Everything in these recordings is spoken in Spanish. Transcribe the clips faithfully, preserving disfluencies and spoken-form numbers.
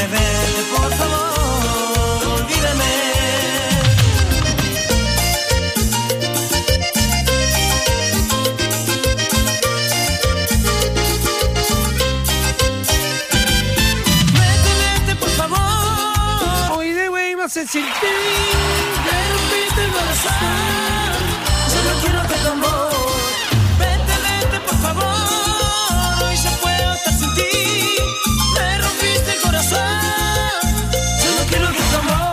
vete, por favor, olvídame. Vete, vete, por favor. Hoy de güey más sentir. Me rompiste el corazón. Solo quiero que tu amor. Vete, vete, por favor. Hoy se puede estar sin ti. Me rompiste el corazón. Solo quiero que tu amor.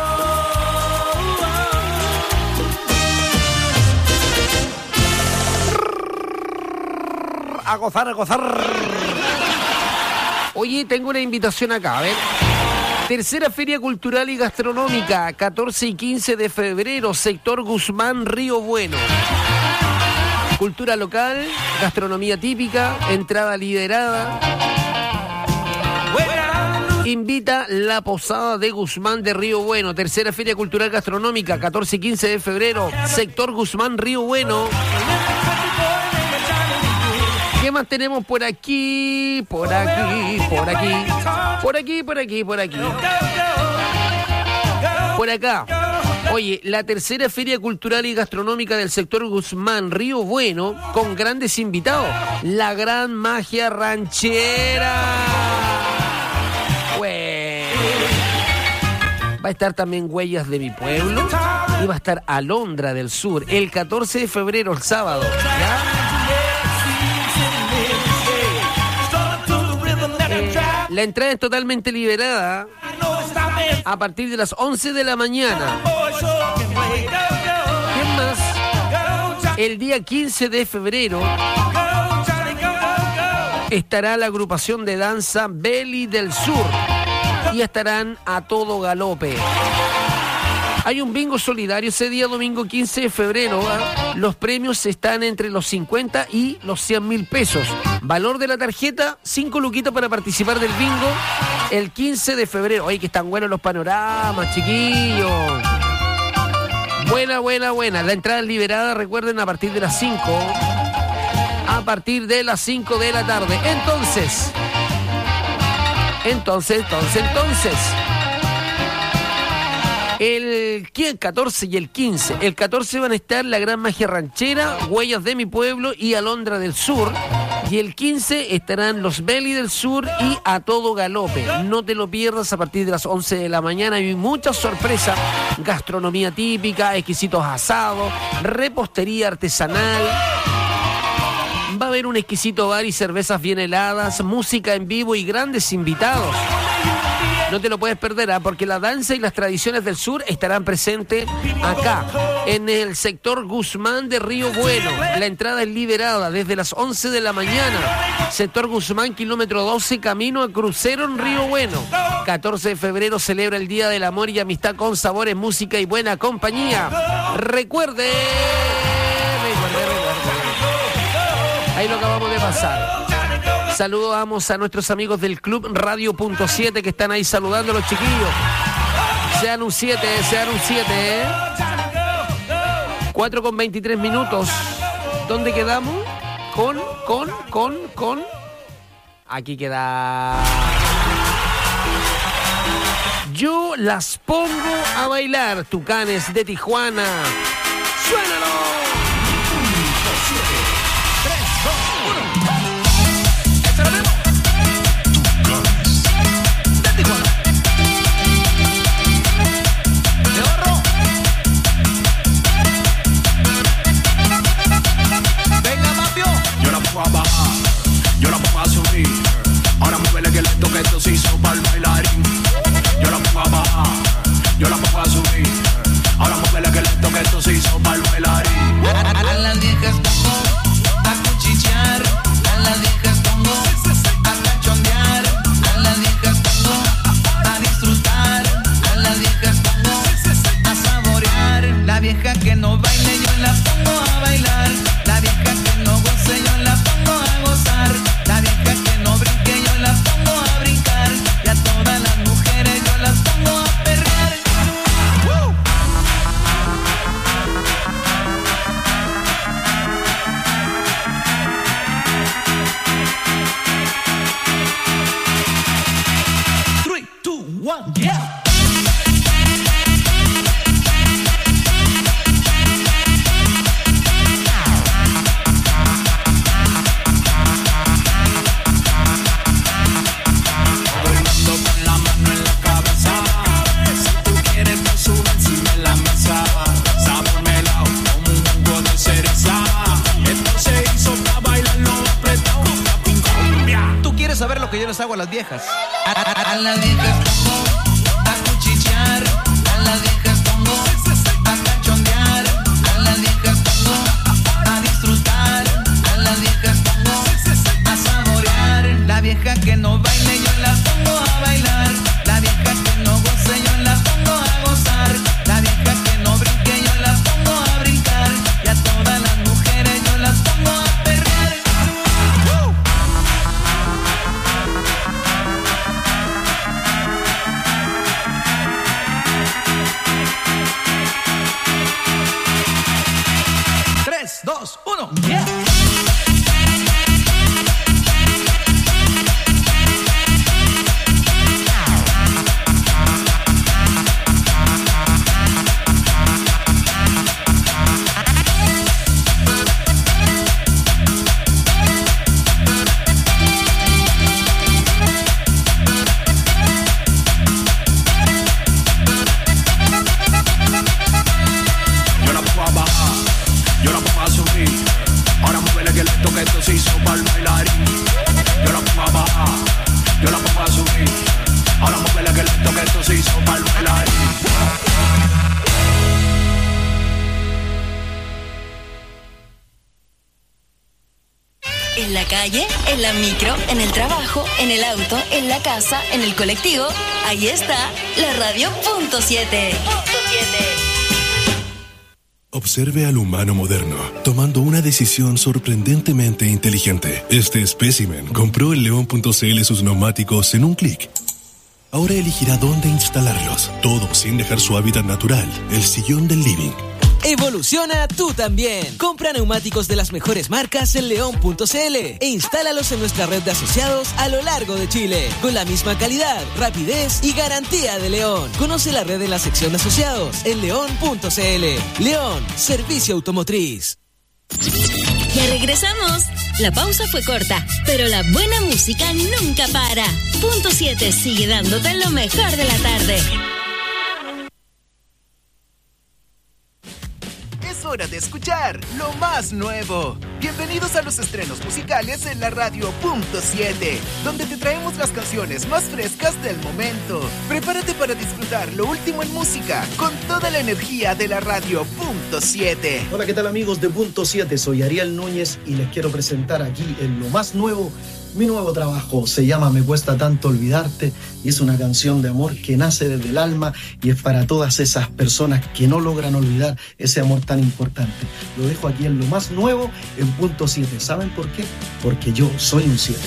A gozar, a gozar. Oye, tengo una invitación acá, a ver. Tercera Feria Cultural y Gastronómica, catorce y quince de febrero, sector Guzmán, Río Bueno. Cultura local, gastronomía típica, entrada liderada. Invita la Posada de Guzmán de Río Bueno. Tercera Feria Cultural Gastronómica, catorce y quince de febrero, sector Guzmán, Río Bueno. ¿Qué más tenemos por aquí? Por aquí, por aquí. Por aquí, por aquí, por aquí. Por acá. Oye, la tercera Feria Cultural y Gastronómica del sector Guzmán, Río Bueno, con grandes invitados. La Gran Magia Ranchera. Güey. Va a estar también Huellas de mi Pueblo. Y va a estar Alondra del Sur, el catorce de febrero, el sábado. ¿Ya? La entrada es totalmente liberada a partir de las once de la mañana. ¿Qué más? El día quince de febrero estará la agrupación de danza Belly del Sur y estarán a todo galope. Hay un bingo solidario ese día, domingo quince de febrero. ¿eh? Los premios están entre los cincuenta y los cien mil pesos. Valor de la tarjeta, cinco luquitas para participar del bingo el quince de febrero. Oye, que están buenos los panoramas, chiquillos. Buena, buena, buena. La entrada es liberada, recuerden, a partir de las cinco. A partir de las cinco de la tarde. Entonces, entonces, entonces, entonces... El catorce y el quince. El catorce van a estar La Gran Magia Ranchera, Huellas de mi Pueblo y Alondra del Sur. Y el quince estarán los Belly del Sur y A Todo Galope. No te lo pierdas a partir de las once de la mañana. Hay muchas sorpresas. Gastronomía típica, exquisitos asados, repostería artesanal. Va a haber un exquisito bar y cervezas bien heladas, música en vivo y grandes invitados. No te lo puedes perder, ¿eh? Porque la danza y las tradiciones del sur estarán presentes acá, en el sector Guzmán de Río Bueno. La entrada es liberada desde las once de la mañana. Sector Guzmán, kilómetro doce, camino a Crucero en Río Bueno. catorce de febrero celebra el Día del Amor y Amistad con sabores, música y buena compañía. Recuerde, recuerde, recuerde. Ahí lo acabamos de pasar. Saludamos a nuestros amigos del Club Radio Punto siete que están ahí saludando a los chiquillos. Sean un siete, sean un siete, ¿eh? cuatro con veintitrés minutos. ¿Dónde quedamos? Con, con, con, con... Aquí queda... Yo las pongo a bailar, Tucanes de Tijuana. ¡Suénalo! Yo la pongo a subir, ahora muévele que lento que esto se hizo para el bailarín. Yo la pongo a bajar, yo la pongo a subir, ahora muévele que lento que esto se hizo para el bailarín. A las viejas a cuchichear, a lo que yo les hago a las viejas. A, a, a las viejas pongo a cuchichear, a las viejas pongo a cachondear, a las viejas pongo a disfrutar, a las viejas pongo a saborear. La vieja que no baile yo la pongo a bailar, la vieja que no goce yo la pongo a gozar, la vieja que no brinque yo la pongo a brincar, y a todas las mujeres yo las pongo a perrear. ¡Uh! Tres, dos, uno, yeah. Esto se hizo para el bailarín. Yo la pongo a bajar, yo la pongo a subir. Ahora móvele que lento que esto se hizo para el bailarín. En la calle, en la micro, en el trabajo, en el auto, en la casa, en el colectivo, ahí está la radio punto siete. Punto siete. Observe al humano moderno, tomando una decisión sorprendentemente inteligente. Este espécimen compró en León punto c l sus neumáticos en un clic. Ahora elegirá dónde instalarlos, todo sin dejar su hábitat natural, el sillón del living. Evoluciona tú también. Compra neumáticos de las mejores marcas en León punto c l e instálalos en nuestra red de asociados a lo largo de Chile, con la misma calidad, rapidez y garantía de León. Conoce la red en la sección de asociados en León punto c l. León, servicio automotriz. Ya regresamos. La pausa fue corta, pero la buena música nunca para. Punto siete sigue dándote lo mejor de la tarde. Es hora de escuchar lo más nuevo. Bienvenidos a los estrenos musicales en la radio punto siete, donde te traemos las canciones más frescas del momento. Prepárate para disfrutar lo último en música con toda la energía de la radio punto siete. Hola, ¿qué tal amigos de Punto siete? Soy Ariel Núñez y les quiero presentar aquí en lo más nuevo mi nuevo trabajo. Se llama Me Cuesta Tanto Olvidarte y es una canción de amor que nace desde el alma y es para todas esas personas que no logran olvidar ese amor tan importante. Lo dejo aquí en lo más nuevo en Punto siete. ¿Saben por qué? Porque yo soy un siete.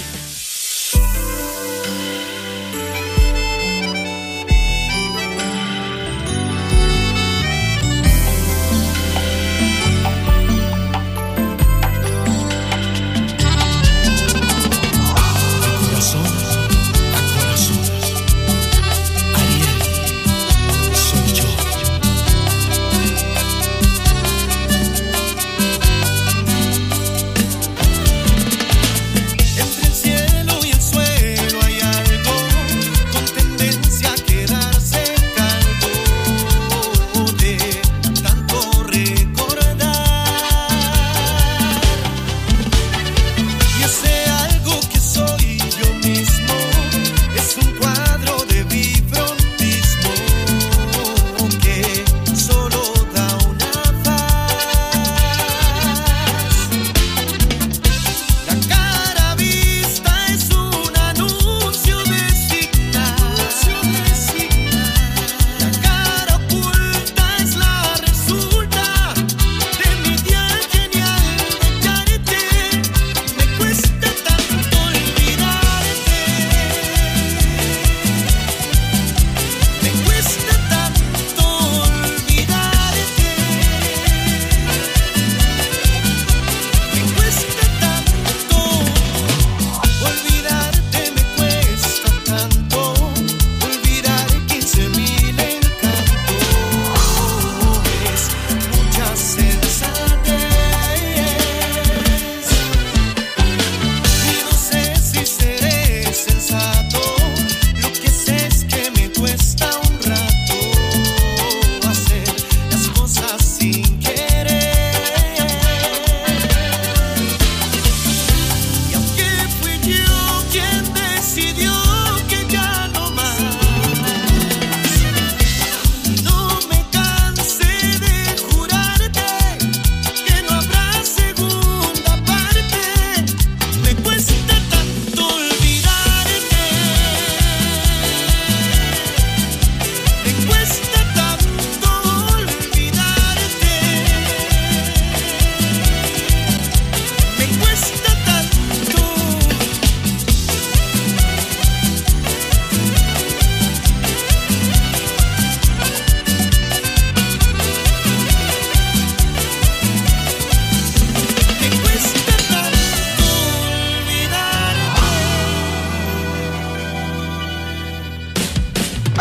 Entre el cielo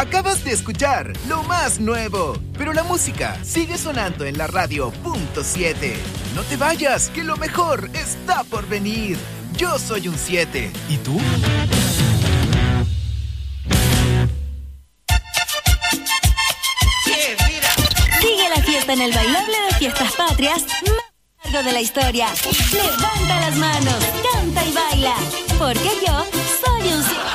Acabas de escuchar lo más nuevo, pero la música sigue sonando en la radio punto siete. No te vayas, que lo mejor está por venir. Yo soy un siete. ¿Y tú? Sigue la fiesta en el bailable de Fiestas Patrias más largo de la historia. Levanta las manos, canta y baila, porque yo soy un siete.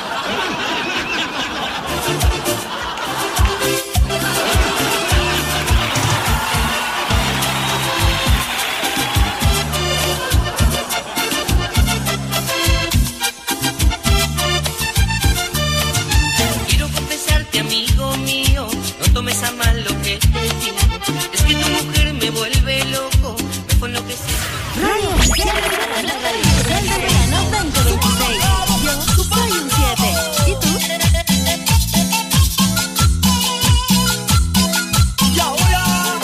Amigo mío, no tomes a mal lo que te digo. Es que tu mujer me vuelve loco, me fue lo que se... Radio del verano veinte veintiséis. Yo soy un siete. ¿Y tú? Y ahora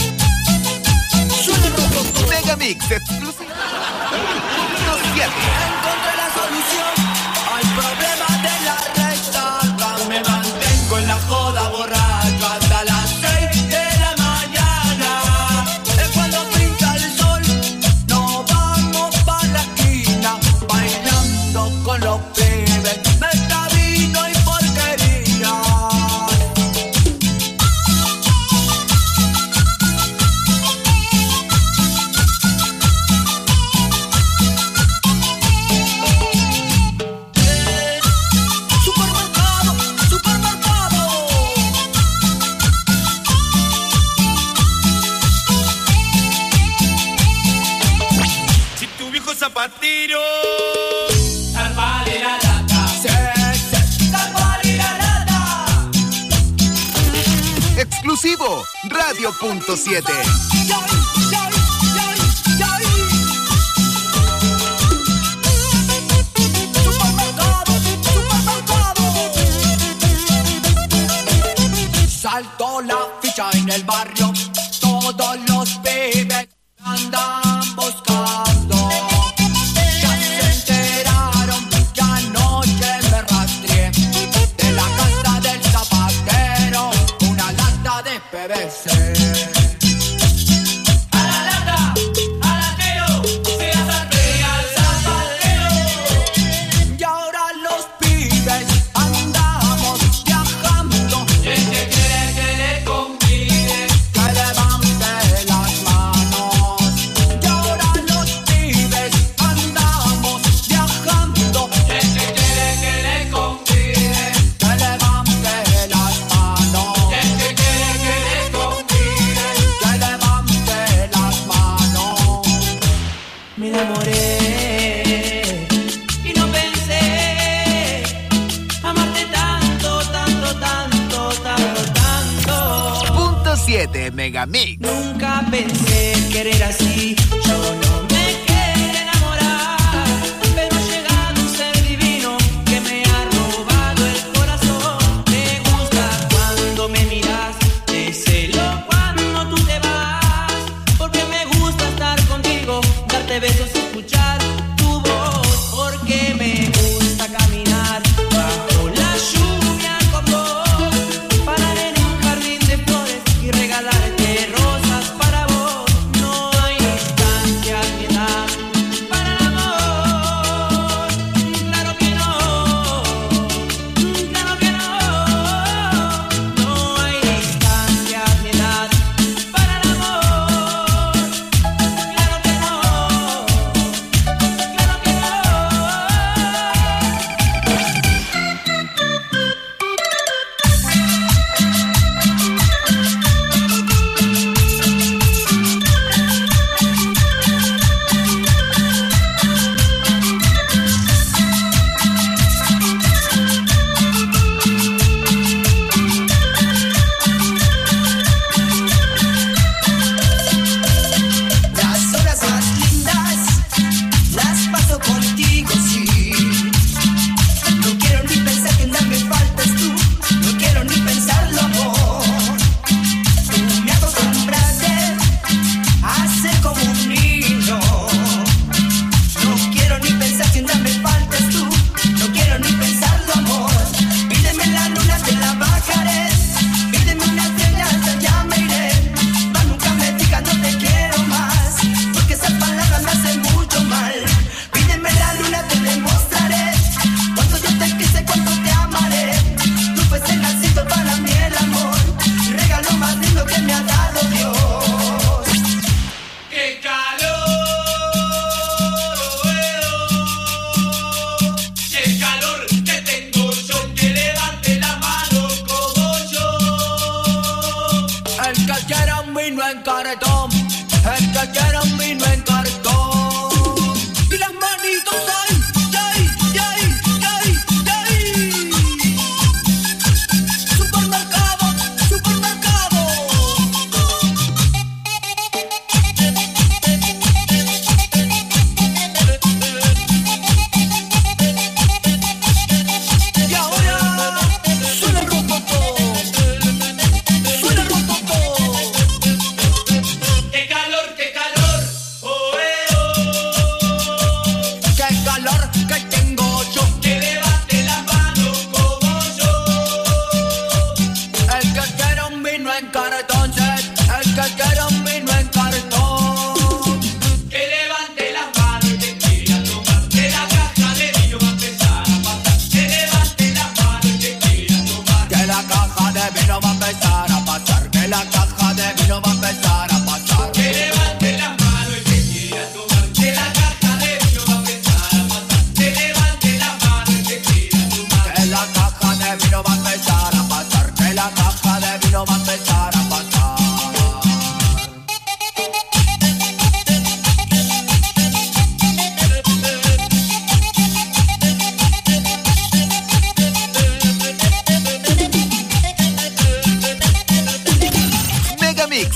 suena Megamix exclusivo. Los siete. Encontré la solución al problema de la resaca. Me mantengo en la joda borracho hasta las seis de la mañana. Es cuando pinta el sol, nos vamos pa' la esquina, bailando con los pibes, meta vino y porquería. Supermercado, supermercado. Si tu viejo zapatero Salvale la lata. Sí, sí. Salvale la lata. Exclusivo radio punto siete. Supermercado, supermercado. Saltó la ficha en el barrio, todos los pibes andan buscando. Ya se enteraron que anoche me rastreé de la casa del zapatero una lata de P V C. A la lata, al latero, se la zarpé al zapatero. Y ahora los pibes andamos viajando. ¿Quién que quiere que le convide? Que levante las manos. Y ahora los pibes andamos viajando. ¿Quién que quiere que le convide? Que levante las manos. ¿Quién que quiere que le convide? Que levante las manos. Me enamoré y no pensé amarte tanto, tanto, tanto, tanto, tanto. Punto siete Megamix. Nunca pensé querer así. Yo no me quería enamorar, pero ha llegado un ser divino que me ha robado el corazón. Me gusta cuando me miras, te celo cuando tú te vas, porque me gusta estar contigo, darte besos y escuchar tu voz, porque me gusta caminar bajo la lluvia con vos, parar en un jardín de flores y regalarte rosas para vos. No hay distancia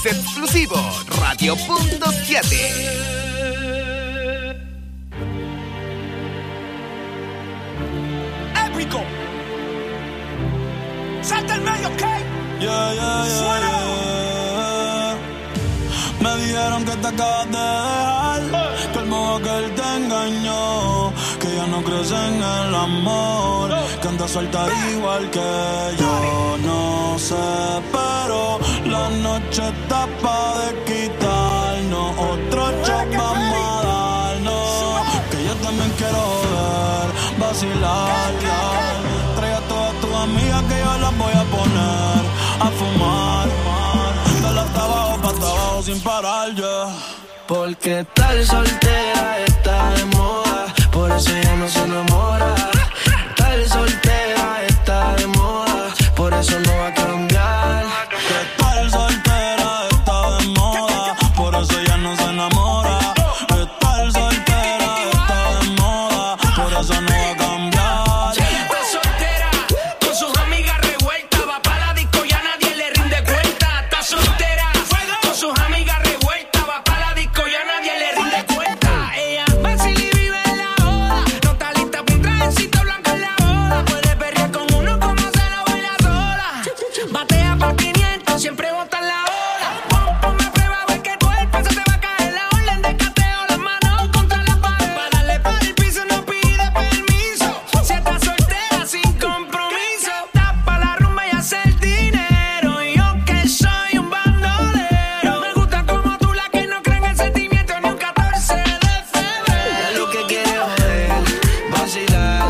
Es exclusivo Radio punto siete. Épico. Salta el medio, ¿ok? Yeah, yeah, yeah, Suena. yeah. Me dijeron que te acabas de dejar, que el modo que él te engañó, que ya no crees en el amor, que andas suelta igual que yo. No sé, pero la noche está pa' de quitarnos, otro shot vamos a darnos, que yo también quiero joder, vacilar, ya. Trae a todas tus amigas que yo las voy a poner a fumar, de la hasta abajo pa' hasta abajo sin parar, ya. Porque tal soltera está de moda, por eso ya no se enamora. Tal soltera está de moda, por eso no va a cambiar. Que tal soltera está de moda, por eso ya no se enamora. Que tal soltera está de moda, por eso no va a cambiar. Está soltera, con sus amigas revueltas, va pa' la disco y a nadie le rinde cuenta. Está soltera, con sus amigas revueltas, va pa' la disco y a nadie le rinde cuenta. Ella vacila y vive en la joda, no está lista pa' un trajecito blanco en la boda. Puede perrear con uno como se lo baila sola. Batea pa' quinientos, siempre bota en la hora. Pon, ponme a prueba, a ver que tu el peso te va a caer. La orden de cateo, las manos contra la pared. Pa' darle pa' el piso no pide permiso. Si estás soltera sin compromiso, tapa la rumba y hace el dinero. Y yo que soy un bandolero, me gusta como tú, la que no cree en el sentimiento ni un catorce de febrero. Ella lo que quiere es joder, vacilar.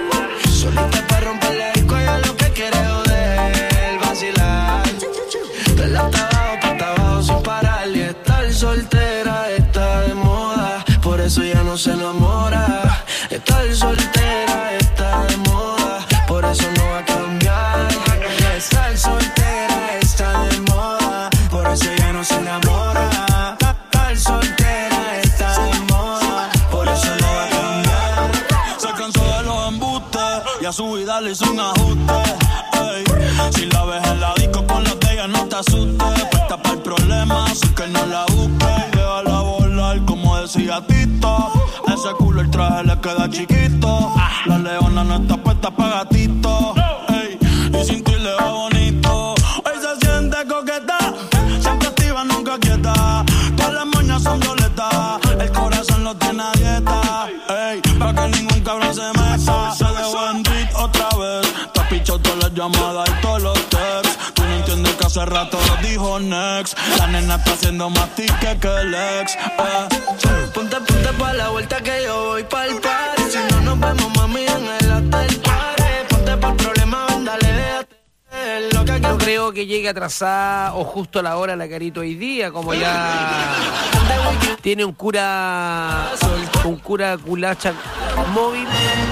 Solita pa' romper la disco, ella lo que quiere es joder, vacilar. De la hasta abajo pa' hasta abajo sin parar. Y estar soltera está de moda, por eso ya no se enamora. Estar soltera está de moda, por eso no va a cambiar. Estar soltera está de moda, por eso ya no se enamora. Estar soltera está de moda, por eso no va a cambiar. Se cansó de los embustes y a su vida le hizo un ajuste. Ey, si la ves en la disco con la de ella no te asustes. Puesta para el problema, así que no la busques. Y déjala volar como decía Tito. Ese culo el traje le queda chiquito. La leona no está puesta pa' gatito. Ey, y sin ti le va bonito. Hoy se siente coqueta, siempre activa, nunca quieta. Todas las moñas son violetas, el corazón lo tiene a dieta. Ey, pa' que ningún cabrón se meta. Se dejó en beat otra vez. Te ha pichado todas las llamadas y todos los texts. Tú no entiendes que hace rato lo dijo next. La nena está haciendo más ticket que el ex. Eh. Ponte, ponte pa' la vuelta que yo voy pa'l party. Si no nos vemos, mami, en el after party. Ponte pa'l problema, ven, dale, déjate lo que No creo que llegue atrasada o justo a la hora la Carito hoy día, como ya tiene un cura un cura culacha móvil.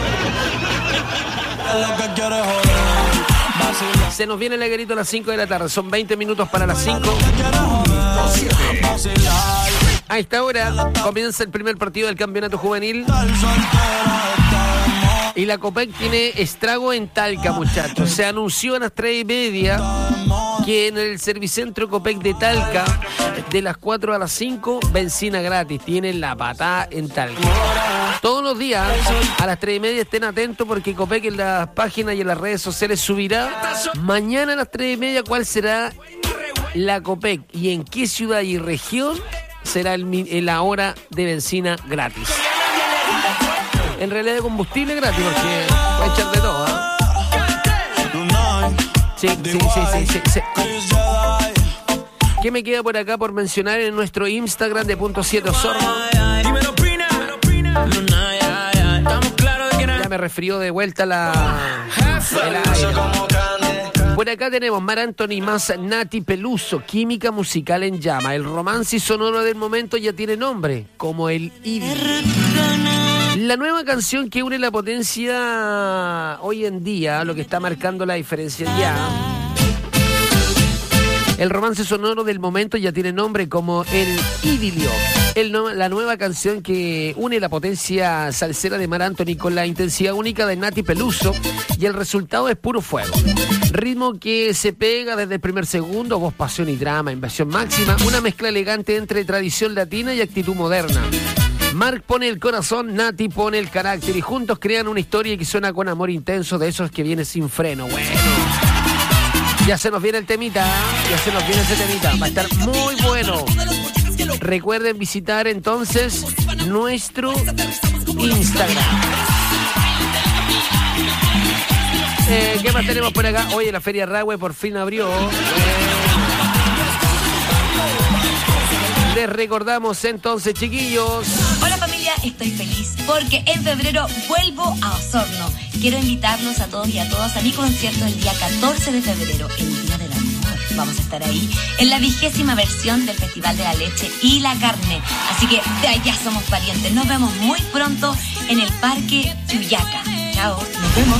Es lo que quiere joder, vacilar. Se nos viene la Carito a las cinco de la tarde, son veinte minutos para las cinco. A esta hora comienza el primer partido del campeonato juvenil. Y la Copec tiene estrago en Talca, muchachos. Se anunció a las tres y media que en el Servicentro Copec de Talca, de las cuatro a las cinco, benzina gratis. Tienen la patada en Talca. Todos los días, a las tres y media, estén atentos porque Copec en las páginas y en las redes sociales subirá mañana a las tres y media cuál será la Copec y en qué ciudad y región será el, la hora de benzina gratis. En realidad de combustible gratis, porque puede echar de todo, ¿eh? Sí, sí, sí, sí, sí, sí. ¿Qué me queda por acá por mencionar en nuestro Instagram de Punto siete Osorno? Ya me refirió de vuelta la... el aire. Por acá tenemos Mar Anthony más Nati Peluso, Química Musical en Llama. El romance sonoro del momento ya tiene nombre, como el idilio. La nueva canción que une la potencia hoy en día, lo que está marcando la diferencia ya. El romance sonoro del momento ya tiene nombre como el idilio. el no, la nueva canción que une la potencia salsera de Mar Anthony con la intensidad única de Nati Peluso, y el resultado es puro fuego. Ritmo que se pega desde el primer segundo, voz, pasión y drama, inversión máxima, una mezcla elegante entre tradición latina y actitud moderna. Mark pone el corazón, Nati pone el carácter y juntos crean una historia que suena con amor intenso, de esos que viene sin freno. Bueno, ya se nos viene el temita, ¿eh? ya se nos viene ese temita, va a estar muy bueno. Recuerden visitar entonces nuestro Instagram. Eh, ¿Qué más tenemos por acá? Oye, la Feria Rahue por fin abrió. Les recordamos entonces, chiquillos. Hola familia, estoy feliz porque en febrero vuelvo a Osorno. Quiero invitarlos a todos y a todas a mi concierto el día catorce de febrero, el Día del Amor. Vamos a estar ahí en la vigésima versión del Festival de la Leche y la Carne. Así que de allá somos parientes. Nos vemos muy pronto en el Parque Chuyaca. Chao, nos vemos.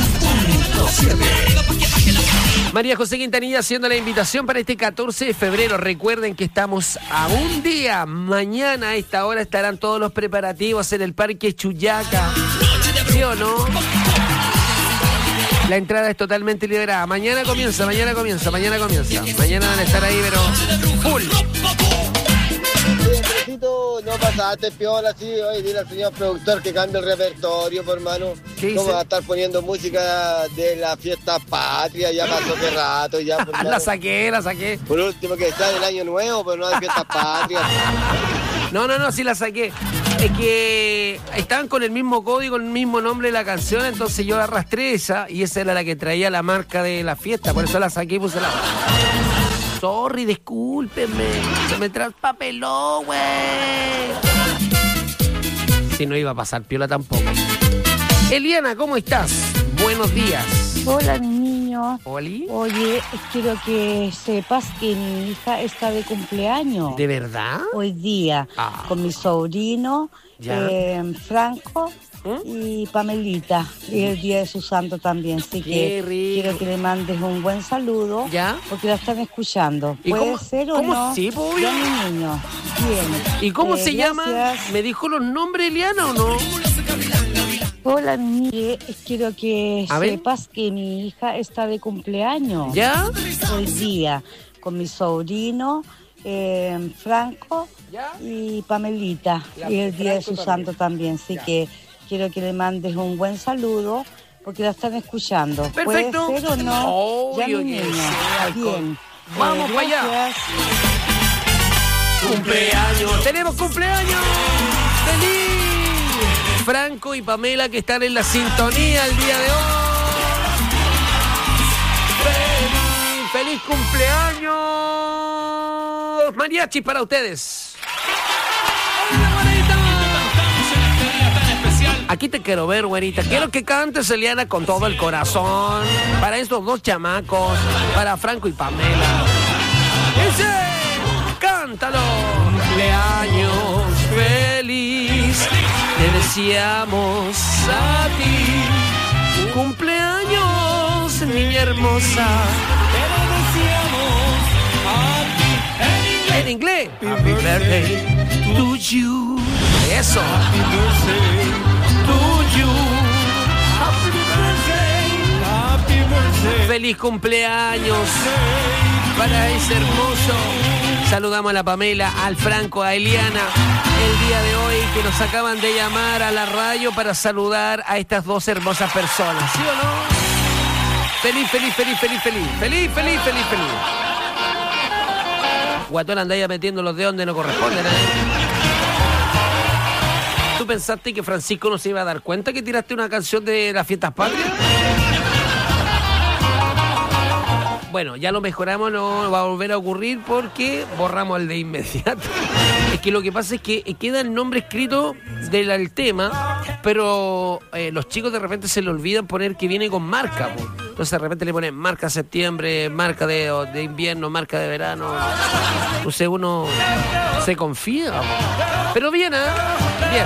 María José Quintanilla haciendo la invitación para este catorce de febrero. Recuerden que estamos a un día. Mañana a esta hora estarán todos los preparativos en el Parque Chuyaca. ¿Sí o no? La entrada es totalmente liberada. Mañana comienza, mañana comienza, mañana comienza. Mañana van a estar ahí, pero full. No pasaste piola, sí, oye, dile al señor productor que cambie el repertorio, por hermano. ¿Cómo va a estar poniendo música de la fiesta patria? Ya pasó hace rato, ya. Por la saqué, la saqué. Por último, que está del año nuevo, pero no de fiesta patria. No, no, no, sí la saqué. Es que estaban con el mismo código, el mismo nombre de la canción, entonces yo arrastré esa y esa era la que traía la marca de la fiesta, por eso la saqué y puse la... Sorry, discúlpenme, se me traspapeló, güey. Si no iba a pasar piola tampoco. Eliana, ¿cómo estás? Buenos días. Hola, niños. ¿Oli? Oye, quiero que sepas que mi hija está de cumpleaños. ¿De verdad? Hoy día, ah. con mi sobrino, eh, Franco ¿Eh? y Pamelita. Y el día de su santo también. Así Qué que rico. quiero que le mandes un buen saludo. ¿Ya? Porque la están escuchando. ¿Y ¿Puede cómo, ser o cómo no? Sí, pues, ya, mi niño. Bien. ¿Y cómo Eh, se gracias. llama? ¿Me dijo los nombres, Eliana, o no? Hola, niña. Quiero que A ver. sepas que mi hija está de cumpleaños. ¿Ya? Hoy día, con mi sobrino, eh, Franco ¿Ya? y Pamelita. La y el día de Franco y su Pamelita. santo también. Así Ya. que quiero que le mandes un buen saludo porque la están escuchando. Perfecto. ¿Puede ser o no? Obvio ya, mi que niño. sí, Bien. Vamos Eh, para allá. gracias. ¡Cumpleaños! ¡Tenemos cumpleaños! ¡Feliz! Franco y Pamela que están en la sintonía el día de hoy. ¡Feliz, feliz cumpleaños! Mariachi para ustedes. Aquí te quiero ver, güerita. Quiero que cantes, Eliana, con todo el corazón. Para estos dos chamacos, para Franco y Pamela. ¡Dice! ¡Cántalo! Cumpleaños feliz, te deseamos a ti. Cumpleaños, niña hermosa, te lo deseamos a ti. En inglés. Happy birthday to you. Eso. Happy birthday to you. Happy birthday. Happy birthday. Feliz cumpleaños para ese hermoso. Saludamos a la Pamela, al Franco, a Eliana, el día de hoy que nos acaban de llamar a la radio para saludar a estas dos hermosas personas, ¿sí o no? Feliz, feliz, feliz, feliz, feliz, feliz, feliz, feliz, feliz. Guatón anda ya metiendo los dedos donde no corresponden, ¿eh? ¿Tú pensaste que Francisco no se iba a dar cuenta que tiraste una canción de las fiestas patrias? Bueno, ya lo mejoramos, no va a volver a ocurrir porque borramos el de inmediato. Es que lo que pasa es que queda el nombre escrito del del tema, pero eh, los chicos de repente se le olvidan poner que viene con marca, po. Entonces de repente le ponen marca septiembre, marca de, de invierno, marca de verano. Entonces uno se confía, po. Pero bien, ¿eh? Bien.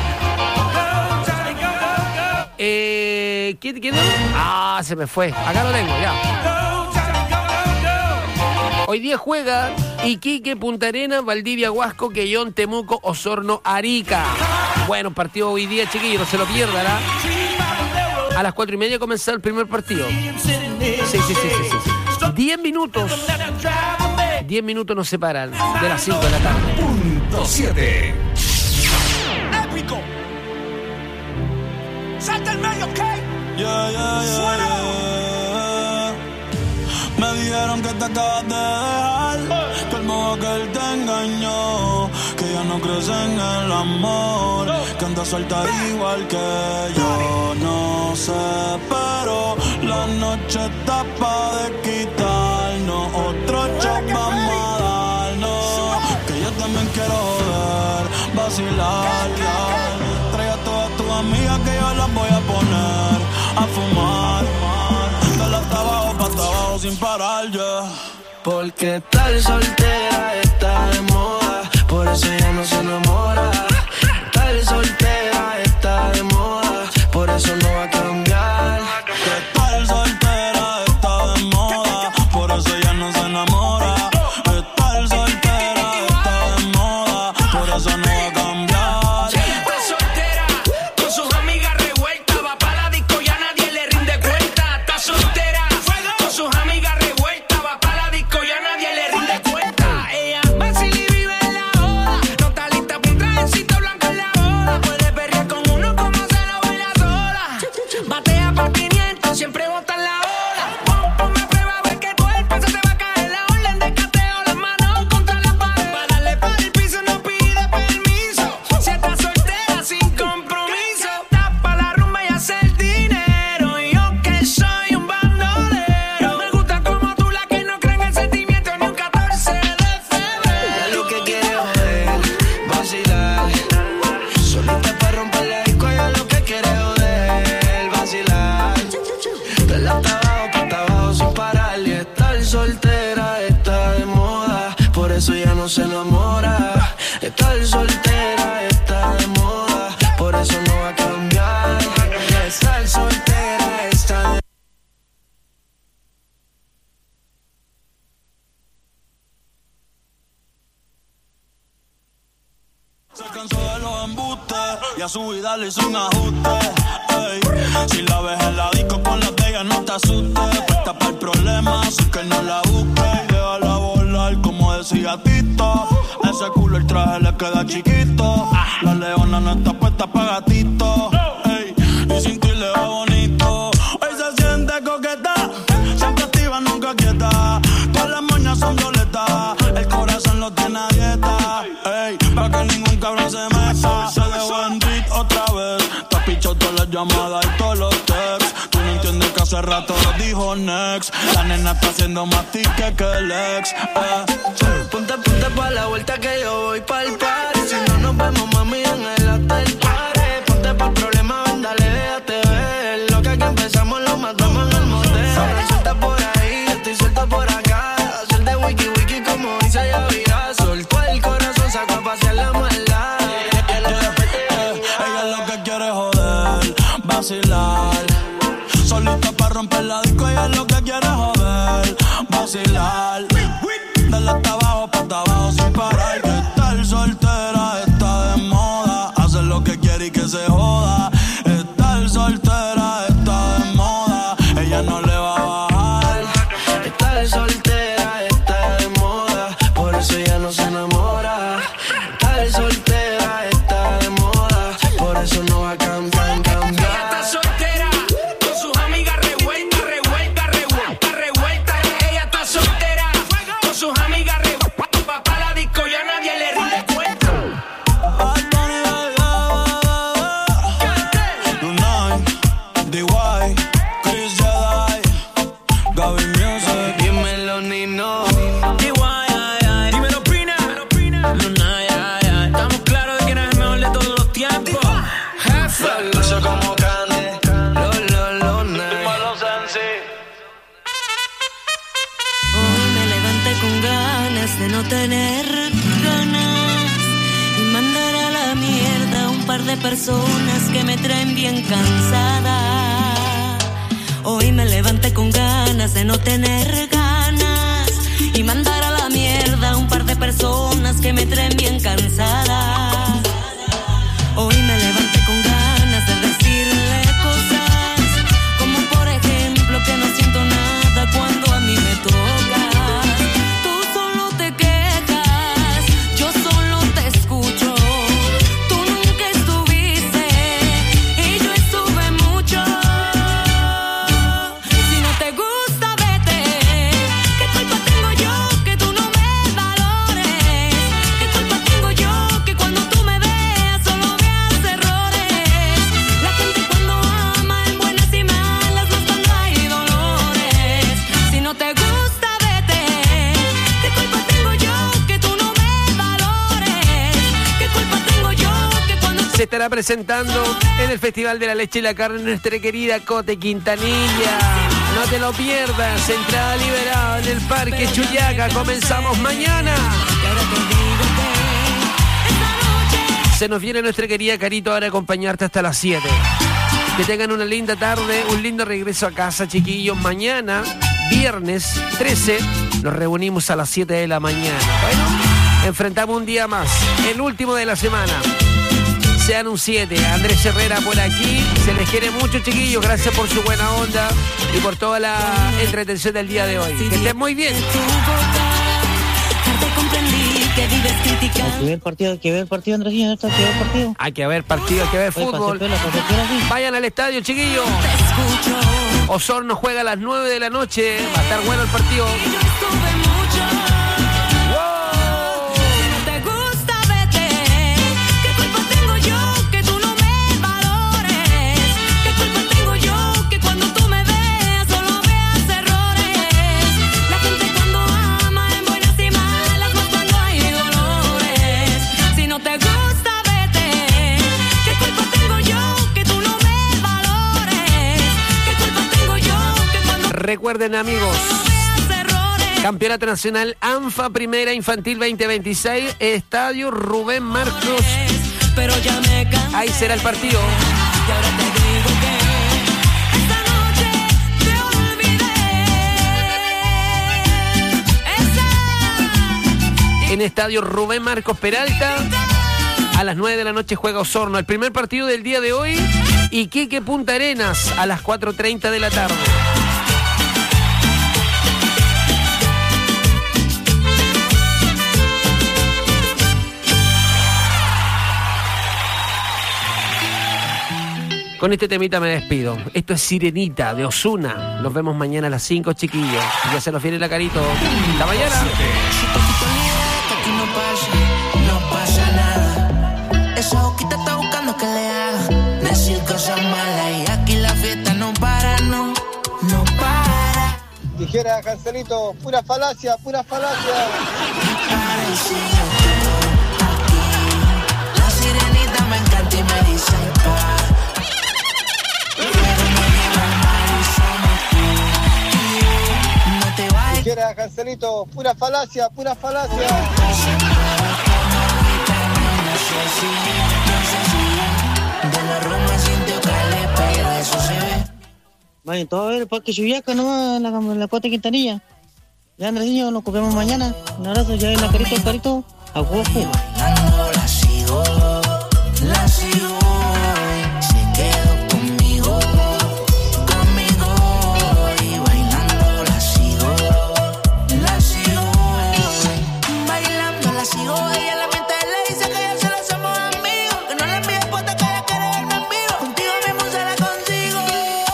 Eh, ¿quién, quién? Ah, se me fue. Acá lo tengo, ya. Hoy día juega Iquique, Punta Arenas, Valdivia, Huasco, Quellón, Temuco, Osorno, Arica. Bueno, partido hoy día, chiquillos, no se lo pierdan, ¿ah? A las cuatro y media comenzó el primer partido. Sí, sí, sí, sí, sí, sí. Diez minutos. Diez minutos nos separan de las cinco de la tarde. Punto siete. Épico. Salta el medio, ¿ok? Yeah, yeah, yeah, yeah. Me dijeron que te acabas de dejar, que el modo que él te engañó, que ya no crees en el amor, que andas suelta igual que yo. No sé, pero la noche está pa' de quitarnos, otro shot vamos a darnos, que yo también quiero joder, vacilar, ya. Trae a todas tus amigas que yo las voy a poner a fumar, dale hasta abajo, pa' hasta abajo sin parar, yeah. Porque tal soltera está de moda, por eso ya no se enamora. Tal soltera está de moda, por eso no va a cambiar. Que tal soltera está de moda, por eso ya no se enamora. Que tal soltera está de moda, por eso no va a cambiar. Está soltera, con sus amigas revueltas, va pa' la disco y a nadie le rinde cuenta. Está soltera, con sus amigas revueltas, va pa' la disco y a nadie le rinde cuenta. Ella vacila y vive en la joda, no está lista pa' un trajecito blanco en la boda. Puede perrear con uno como se lo baila sola. Batea pa' quinientos, siempre bota en la ola. Pon, ponme a prueba a ver que tu cuerpo se te va a caer. La orden de cateo, las manos contra la pared. Para darle para el piso no pide permiso. Si estás soltera sin compromiso, tapa la rumba y hace el dinero. Y yo que soy un bandolero, me gusta como tú, la que no cree en el sentimiento ni un catorce de febrero. Ella lo que quiere es joder, vacilar. Solita pa' romper la disco, ella lo que quiere es joder, vacilar. De la hasta abajo, pa' hasta abajo sin parar. Y estar soltera está de moda, por eso ya no se enamora. Estar soltera está de moda, por eso no va a cambiar. Estar soltera está de Se cansó de los embustes y a su vida le hizo un ajuste. Ey, si la ves en la disco con las de ella no te asustes. Puesta para el problema, así que no la busques. Y déjala volar como decía Tito. Ese culo el traje le queda chiquito. La leona no está puesta pa' gatito. Ey, y sin ti le va bonito. Hoy se siente coqueta, siempre activa, nunca quieta. Todas las moñas son violetas, el corazón lo tiene a dieta. Ey, pa' que ningún cabrón se meta. Se dejó en beat otra vez. Te has pichado todas las llamadas y todos los texts. Tú no entiendes que hace rato lo dijo next. La nena está haciendo más tique que el ex. Eh. Ponte, ponte pa' la vuelta que yo voy pa'l party. Si no nos vemos, mami, en el hotel party. Ponte pa'l problema, ven, dale, déjate ver. Lo que aquí empezamos lo matamos en el motel. Suelta por ahí, yo estoy suelto por acá. Hacer de wiki wiki como dice Yavira. Soltó el corazón, sacó a pasear la maldad. Ella lo que quiere es joder, vacilar. Solita pa' romper la disco, ella lo que quiere es joder, vacilar. Dale hasta abajo, pa' hasta abajo sin parar. Que estar soltera está de moda, hacer lo que quiere y que se joda. Estar soltera está de moda, ella no le va a bajar. Estar soltera está de moda, por eso ella no se enamora. Estar soltera está de moda, por eso no va a cambiar, cambiar. Ella está soltera, con sus amigas revueltas, revueltas, revueltas, revueltas. Ella está soltera, con sus amigas revueltas, pa' pa' la disco y a nadie le rinde cuenta. Lunay, D Y, Chris Jedi, Gaby Music. Dímelo, Nino. D Y, ay, ay. Dímelo, Pina. Lunay, ay, ay. Estamos claros de quién es el mejor de todos los tiempos. Jefe. Dulce como carne, lo, lo, lo, night. Hoy me levanté con ganas de no tener ganas y mandar a la mierda a un par de personas que me traen bien cansada. Hoy me levanté con ganas de no tener ganas y mandar a la mierda a un par personas que me traen bien cansada. Hoy me levanté con ganas de decirle cosas, como por ejemplo que no siento nada cuando a mí me tocas. Tú solo te quejas, yo solo te escucho. Tú nunca estuviste y yo estuve mucho. Si no te gusta, vete. ¿Qué culpa tengo yo que tú no me valores? ¿Qué culpa tengo yo que cuando tú me veas solo veas errores? La gente cuando ama en buenas y malas, más cuando hay dolores. Si no te gusta, vete. ¿Qué culpa tengo yo que tú no me valores? ¿Qué culpa tengo yo que cuando Se estará presentando en el Festival de la Leche y la Carne nuestra querida Cote Quintanilla. No te lo pierdas, entrada liberada en el Parque Chuyaca. Comenzamos mañana. Se nos viene nuestra querida Carito ahora a acompañarte hasta las siete. Que tengan una linda tarde, un lindo regreso a casa, chiquillos. Mañana, viernes trece, nos reunimos a las siete de la mañana. Bueno, enfrentamos un día más, el último de la semana. Sean un siete. Andrés Herrera por aquí. Se les quiere mucho, chiquillos. Gracias por su buena onda y por toda la entretención del día de hoy. Que estén muy bien. Hay que ver partido, hay que ver partido, Andresino, hay que ver partido. Hay que ver partido, hay que ver fútbol. Vayan al estadio, chiquillos. Osorno juega a las nueve de la noche. Va a estar bueno el partido. Recuerden, amigos, Campeonato Nacional ANFA Primera Infantil veinte veintiséis, Estadio Rubén Marcos. Ahí será el partido. En Estadio Rubén Marcos Peralta, a las nueve de la noche juega Osorno. El primer partido del día de hoy, Iquique Punta Arenas, a las cuatro treinta de la tarde. Con este temita me despido. Esto es Sirenita de Ozuna. Nos vemos mañana a las cinco, chiquillos. Ya se nos viene la Carito. ¡Hasta mañana! No pasa, no pasa nada. Esa boquita está buscando que le haga decir cosas malas. Y aquí la fiesta no para, no, no para. Dijera Cancelito, pura falacia, pura falacia. La sirenita me encanta y me dice pa. Dijera Cancelito, pura falacia, pura falacia. Vaya, todo a ver, el Parque Chuyaca nomás, la, la Cote Quintanilla. Ya, Andresino, nos copiamos mañana. Un abrazo, ya en la Carito, Carito, a huevo. La sigo, la sigo. Se quedó conmigo, conmigo. Y bailando la sigo, la sigo. Bailando la sigo. Ella la mente le dice que ya se lo somos amigos. Que no le envíe puesta que ella quiere verme en vivo. Contigo mismo se la consigo.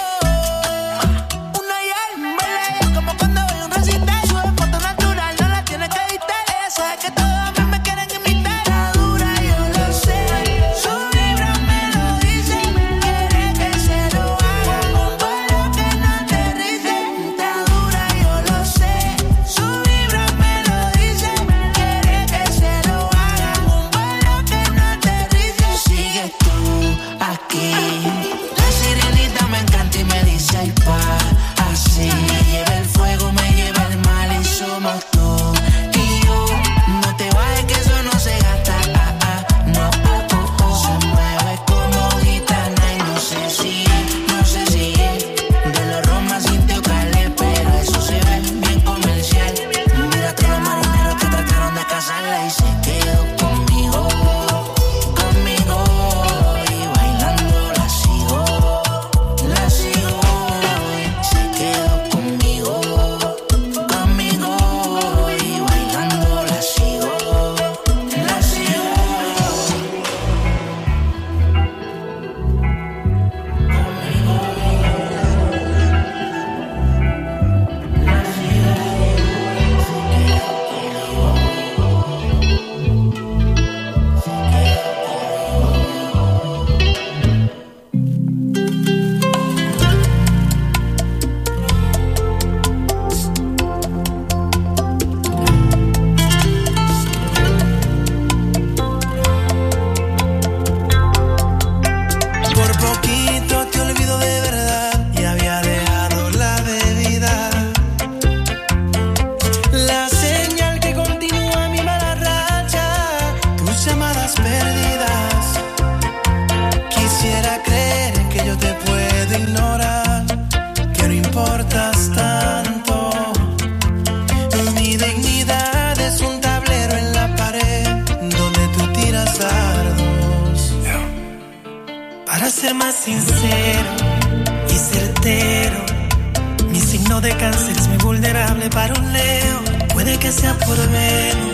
Una y al baila como cuando voy a un recital. Sube foto natural, no la tiene que editar. Ella sabe que todos a mí me quieren imitar. La dura yo lo sé. Su vibra me lo dice. Quiere que se lo haga un vuelo que no aterrice. Está dura yo lo sé. Su vibra me lo dice. Quiere que se lo haga un vuelo que no aterrice. Sigues tú aquí. La sirenita me encanta y me dice ay pa. Así me lleva el fuego, me lleva el mal y somos tú y yo. No te vayas que eso no se gasta. Ah, ah, no, oh, oh, oh. Se mueve como gitana y no sé si, no sé si de los romas sin teocales, pero eso se ve bien comercial. Mira todos los marineros que trataron de casarla. ser más sincero y certero. Mi signo de cáncer es muy vulnerable para un Leo. Puede que sea por Venus